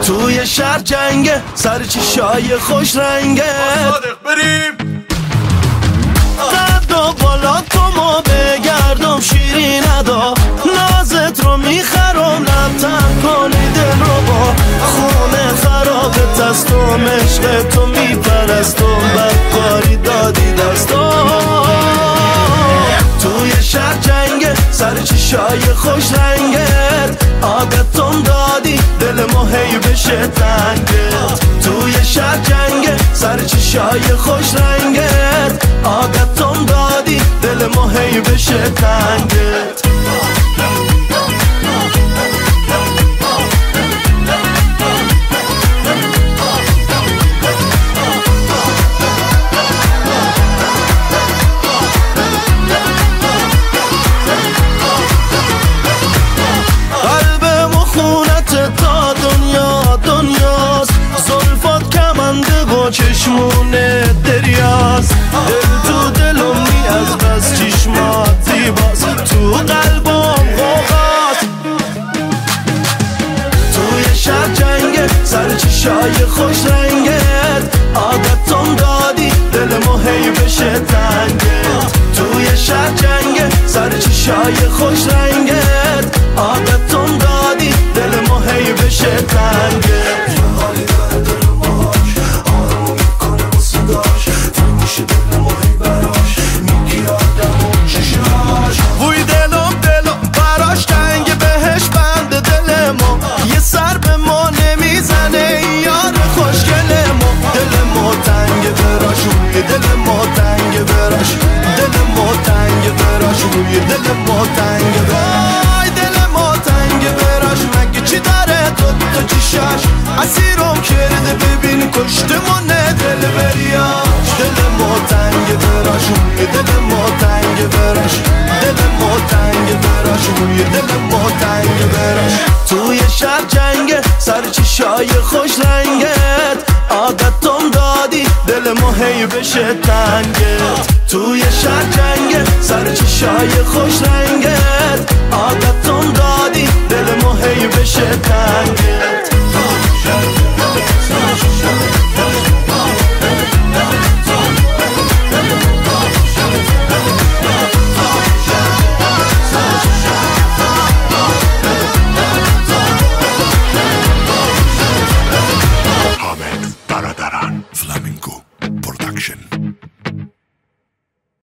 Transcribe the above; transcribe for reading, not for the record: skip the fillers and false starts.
توی شهر جنگه، سر چشای خوش رنگه. صادق بریم قد و بالا تو ما بگردم شیرین ادا، نازت رو میخرم نبتن کنی دل رو با خونه خرابت هستم، عشق تو میپرستم بدکاری دادی دستم. توی شهر جنگه، سر چشای خوش رنگت، عادتم دادی دل ما هی بشه تنگت. توی شهر جنگه، سر چشای خوش رنگت، عادتم دادی دل ما هی بشه تنگت. چشمونه دریاست، دل تو دلمی از بس چشمات زیباست، تو قلبم غوغاست. توی شهر جنگه، سر چشای خوش رنگت، عادتم دادی دل ما هی بشه تنگت. توی شهر جنگه، سر چشای خوش رنگت، عادتم دادی دل ما هی بشه تنگت. دل ما تنگ وای دل ما تنگ براش، مگه چی داره تو چیشاش اسیرم کرده ببین کشتمونه دل بریاش. دل ما تنگ براش، دل ما تنگ براش، دل ما تنگ براش، دل ما تنگ براش. توی شهر جنگه، سر چشای خوش رنگت، عادتم دادی دل ما هی بشه تنگت. توی شهر جنگه، سر چشای خوش رنگت، عادتم دادی دل ما هی بشه تنگت.